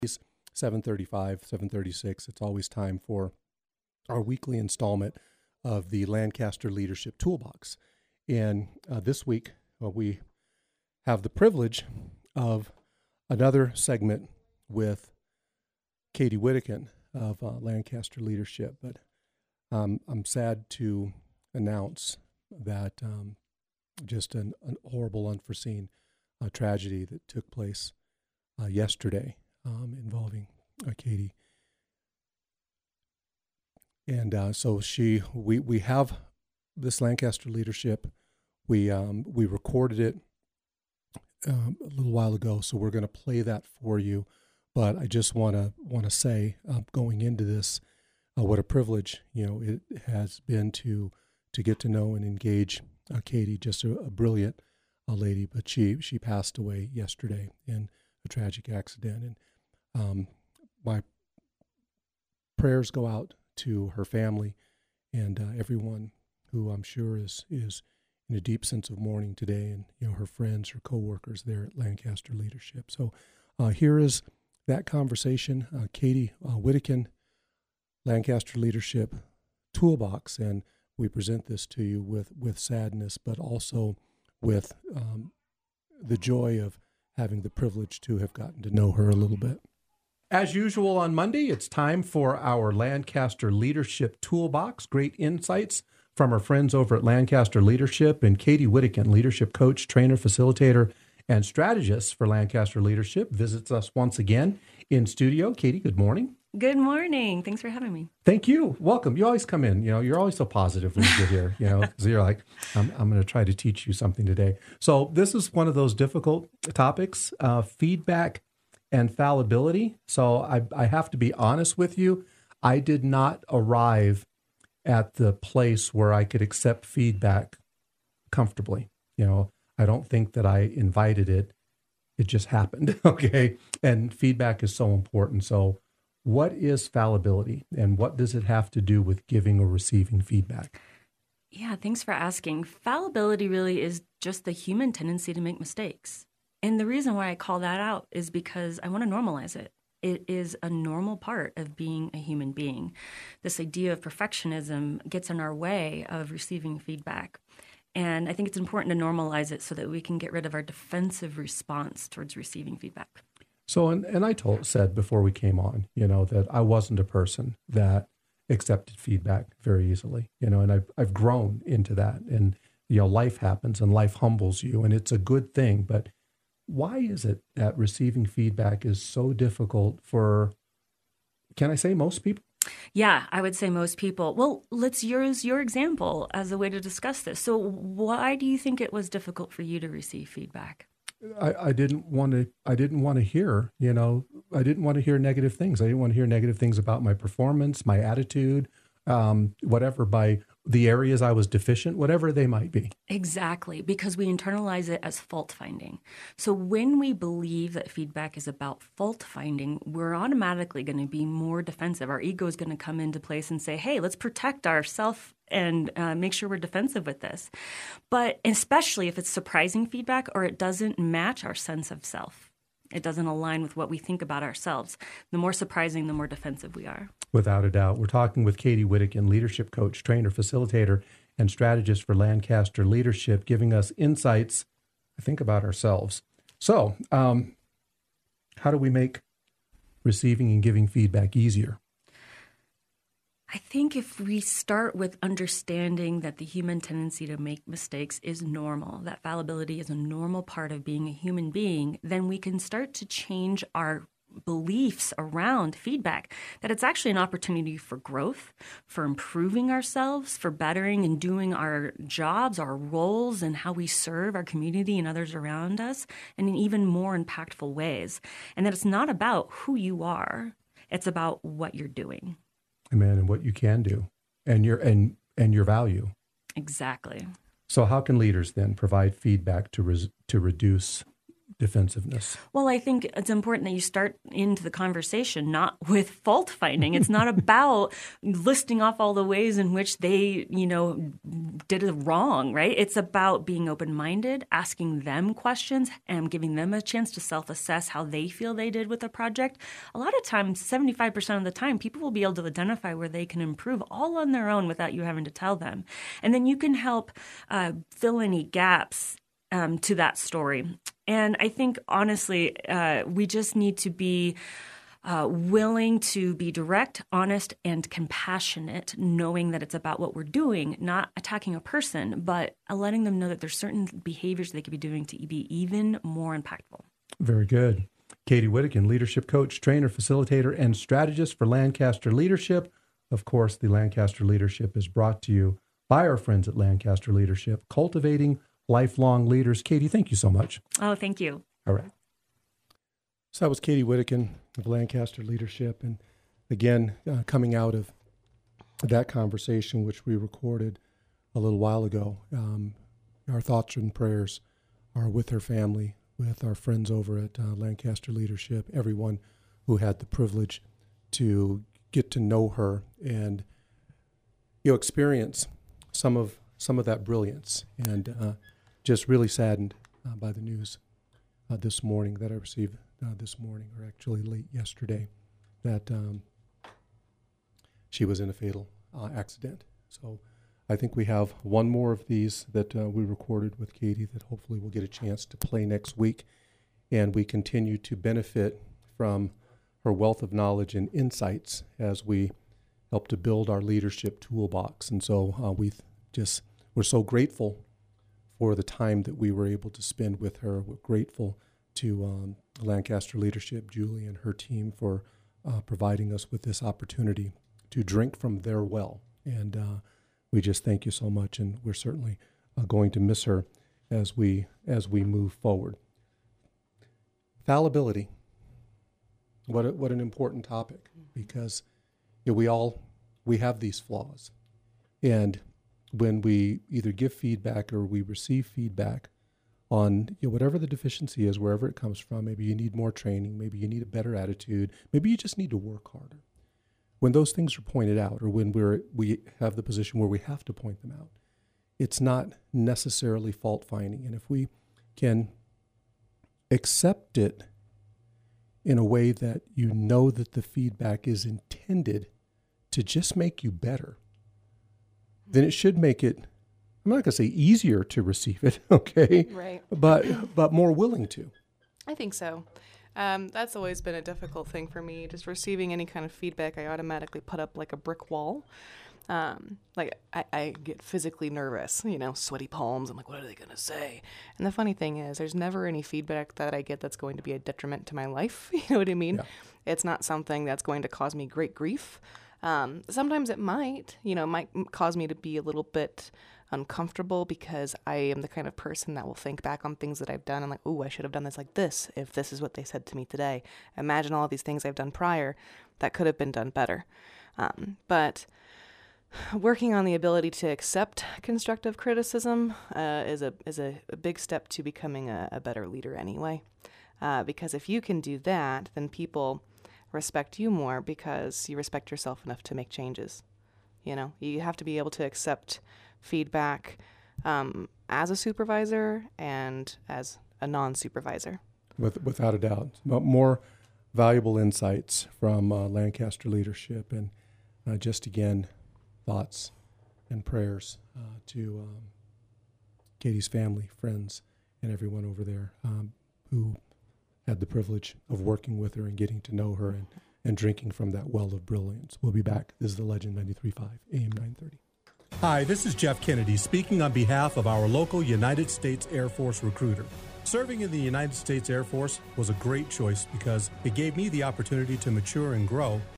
7:35, 7:36. It's always time for our weekly installment of the Lancaster Leadership Toolbox. And this week, we have the privilege of another segment with Katie Whittekin of Lancaster Leadership. But I'm sad to announce that just an horrible, unforeseen tragedy that took place yesterday involving Katie. And so we have this Lancaster Leadership. We recorded it a little while ago, so we're going to play that for you. But I just want to say, going into this, what a privilege it has been to get to know and engage Katie. Just a brilliant lady, but she passed away yesterday in a tragic accident, and my prayers go out to her family and everyone who I'm sure is in a deep sense of mourning today, and her friends, her coworkers there at Lancaster Leadership. So here is that conversation. Katie Whittekin, Lancaster Leadership Toolbox, and we present this to you with sadness, but also with the joy of having the privilege to have gotten to know her a little bit. As usual on Monday, it's time for our Lancaster Leadership Toolbox. Great insights from our friends over at Lancaster Leadership, and Katie Whittekin, leadership coach, trainer, facilitator, and strategist for Lancaster Leadership, visits us once again in studio. Katie, good morning. Good morning. Thanks for having me. Thank you. Welcome. You always come in. You're always so positive when you get here. Because you're like, I'm going to try to teach you something today. So this is one of those difficult topics, feedback and fallibility. So I have to be honest with you. I did not arrive at the place where I could accept feedback comfortably. I don't think that I invited it. It just happened. Okay. And feedback is so important. So what is fallibility, and what does it have to do with giving or receiving feedback? Yeah, thanks for asking. Fallibility really is just the human tendency to make mistakes. And the reason why I call that out is because I want to normalize it. It is a normal part of being a human being. This idea of perfectionism gets in our way of receiving feedback. And I think it's important to normalize it so that we can get rid of our defensive response towards receiving feedback. So, and I said before we came on, that I wasn't a person that accepted feedback very easily, and I've grown into that. And, life happens and life humbles you, and it's a good thing. But why is it that receiving feedback is so difficult for, can I say most people? Yeah, I would say most people. Well, let's use your example as a way to discuss this. So why do you think it was difficult for you to receive feedback? I didn't want to hear, I didn't want to hear negative things. I didn't want to hear negative things about my performance, my attitude, whatever, by the areas I was deficient, whatever they might be. Exactly, because we internalize it as fault finding. So when we believe that feedback is about fault finding, we're automatically going to be more defensive. Our ego is going to come into place and say, hey, let's protect ourselves and make sure we're defensive with this. But especially if it's surprising feedback or it doesn't match our sense of self. It doesn't align with what we think about ourselves. The more surprising, the more defensive we are. Without a doubt. We're talking with Katie Whittekin, leadership coach, trainer, facilitator, and strategist for Lancaster Leadership, giving us insights, I think, about ourselves. So, how do we make receiving and giving feedback easier? I think if we start with understanding that the human tendency to make mistakes is normal, that fallibility is a normal part of being a human being, then we can start to change our beliefs around feedback, that it's actually an opportunity for growth, for improving ourselves, for bettering and doing our jobs, our roles, and how we serve our community and others around us in even more impactful ways. And that it's not about who you are, it's about what you're doing. Amen. And what you can do and your value. Exactly. So how can leaders then provide feedback to reduce defensiveness? Well, I think it's important that you start into the conversation not with fault finding. It's not about listing off all the ways in which they, did it wrong, right? It's about being open-minded, asking them questions, and giving them a chance to self-assess how they feel they did with the project. A lot of times, 75% of the time, people will be able to identify where they can improve all on their own without you having to tell them. And then you can help fill any gaps to that story. And I think, honestly, we just need to be willing to be direct, honest, and compassionate, knowing that it's about what we're doing, not attacking a person, but letting them know that there's certain behaviors they could be doing to be even more impactful. Very good. Katie Whittekin, leadership coach, trainer, facilitator, and strategist for Lancaster Leadership. Of course, the Lancaster Leadership is brought to you by our friends at Lancaster Leadership, cultivating lifelong leaders. Katie, thank you so much. Oh, thank you. All right. So that was Katie Whittekin of Lancaster Leadership. And again, coming out of that conversation, which we recorded a little while ago, our thoughts and prayers are with her family, with our friends over at Lancaster Leadership, everyone who had the privilege to get to know her and experience some of that brilliance, and just really saddened by the news this morning that I received this morning, or actually late yesterday, that she was in a fatal accident. So I think we have one more of these that we recorded with Katie that hopefully we'll get a chance to play next week, and we continue to benefit from her wealth of knowledge and insights as we help to build our leadership toolbox. And so we're so grateful for the time that we were able to spend with her. We're grateful to Lancaster Leadership, Julie and her team, for providing us with this opportunity to drink from their well. And we just thank you so much, and we're certainly going to miss her as we move forward. Fallibility. What an important topic, because we have these flaws, and when we either give feedback or we receive feedback on whatever the deficiency is, wherever it comes from, maybe you need more training, maybe you need a better attitude, maybe you just need to work harder. When those things are pointed out, or when we have the position where we have to point them out, it's not necessarily fault finding. And if we can accept it in a way that that the feedback is intended to just make you better, then it should make it, I'm not going to say easier to receive it, okay? Right. But more willing to. I think so. That's always been a difficult thing for me. Just receiving any kind of feedback, I automatically put up like a brick wall. I get physically nervous, sweaty palms. I'm like, what are they going to say? And the funny thing is, there's never any feedback that I get that's going to be a detriment to my life. You know what I mean? Yeah. It's not something that's going to cause me great grief. Sometimes it might cause me to be a little bit uncomfortable, because I am the kind of person that will think back on things that I've done and like, oh, I should have done this like this if this is what they said to me today. Imagine all of these things I've done prior that could have been done better. But working on the ability to accept constructive criticism is a big step to becoming a better leader anyway. Because if you can do that, then people respect you more because you respect yourself enough to make changes. You have to be able to accept feedback as a supervisor and as a non-supervisor. Without a doubt. More valuable insights from Lancaster Leadership, and just again, thoughts and prayers to Katie's family, friends, and everyone over there who had the privilege of working with her and getting to know her and drinking from that well of brilliance. We'll be back. This is The Legend, 93.5 AM 930. Hi, this is Jeff Kennedy speaking on behalf of our local United States Air Force recruiter. Serving in the United States Air Force was a great choice because it gave me the opportunity to mature and grow